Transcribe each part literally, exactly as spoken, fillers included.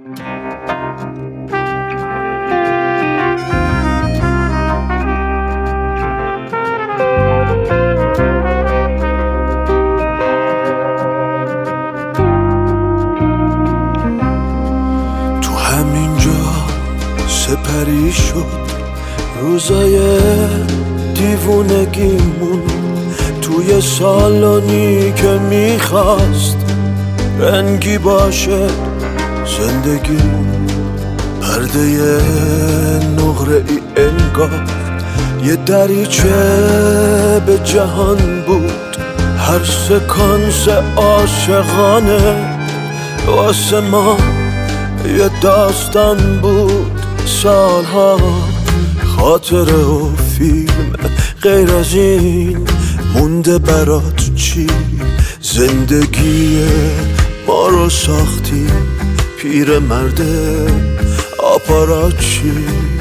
تو همینجا سپری شد روزای دیوونگیمون، توی سالانی که میخواست رنگی باشه زندگیمون. پرده نقره ای انگار یه دریچه به جهان بود، هر سکانس عاشقانه واسه ما یه داستان بود. سالها خاطره و فیلم، غیر از این مونده برات چی؟ زندگی ما رو ساختی پیر مرده آپاراچی.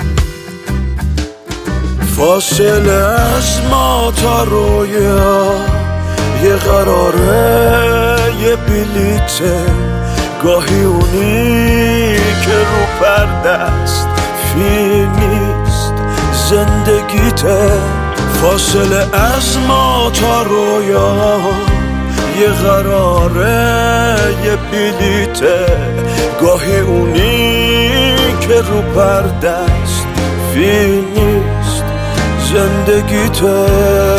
فاصله از ما تا رویا یه قراره یه بلیته، گاهی اونی که رو پرده است فیلم نیست زندگیته. فاصله از ما تا رویا یه قراره یه بلیته، گاهی اونی که رو پرده است فیلم نیست زندگیته.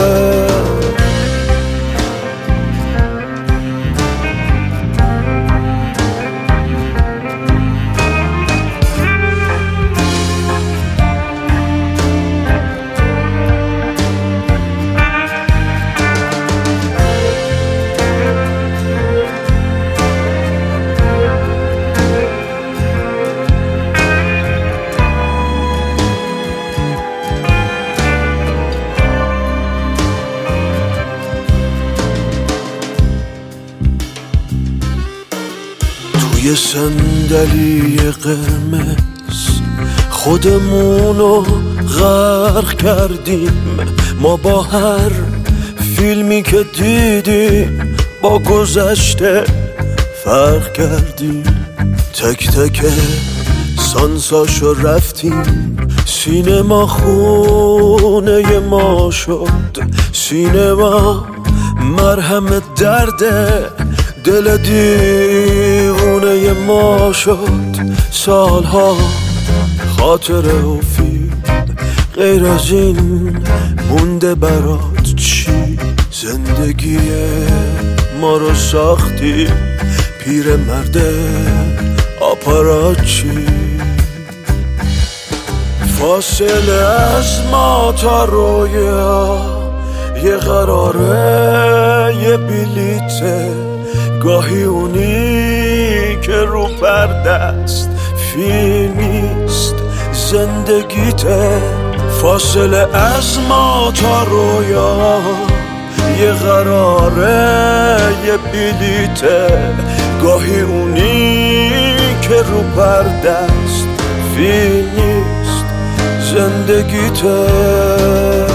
یه صندلی قرمز خودمونو غرق کردیم، ما با هر فیلمی که دیدیم با گذشته فرق کردیم. تک تک سانساشو رفتیم، سینما خونه ما شد. سینما مرهم درده دل دیوونه ما شد. سالها خاطره و فیلم، غیر از این مونده برات چی؟ زندگی ما رو ساختی پیر مرده آپاراچی. فاصله از ما تا رویا یه قراره یه بلیته، گاهی اونی که رو پرده است فیلم نیست زندگیته. فاصله از ما تا رویا یه قراره یه بلیته، گاهی اونی که رو پرده است فیلم نیست زندگیته.